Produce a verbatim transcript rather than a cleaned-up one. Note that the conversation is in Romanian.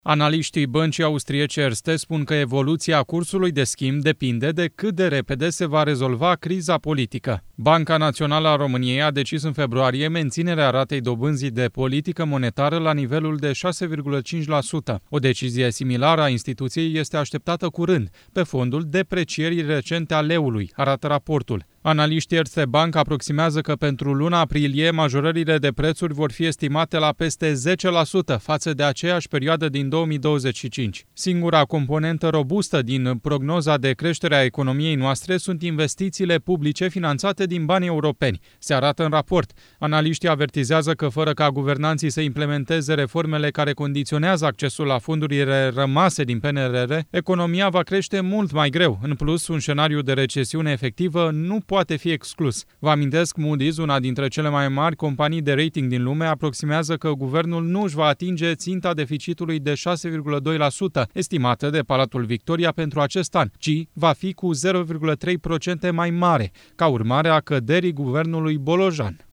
Analiștii băncii austriece Erste spun că evoluția cursului de schimb depinde de cât de repede se va rezolva criza politică. Banca Națională a României a decis în februarie menținerea ratei dobânzii de politică monetară la nivelul de șase virgulă cinci la sută. O decizie similară a instituției este așteptată curând, pe fondul deprecierii recente a leului, arată raportul. Analiștii Erste Bank aproximează că pentru luna aprilie majorările de prețuri vor fi estimate la peste zece la sută față de aceeași perioadă din două mii douăzeci și cinci. Singura componentă robustă din prognoza de creștere a economiei noastre sunt investițiile publice finanțate din bani europeni, se arată în raport. Analiștii avertizează că fără ca guvernanții să implementeze reformele care condiționează accesul la fondurile rămase din P N R R, economia va crește mult mai greu. În plus, un scenariu de recesiune efectivă nu poate fi exclus. Vă amintesc, Moody's, una dintre cele mai mari companii de rating din lume, aproximează că guvernul nu își va atinge ținta deficitului de șase virgulă doi la sută, estimată de Palatul Victoria pentru acest an, ci va fi cu zero virgulă trei la sută mai mare, ca urmare a căderii guvernului Bolojan.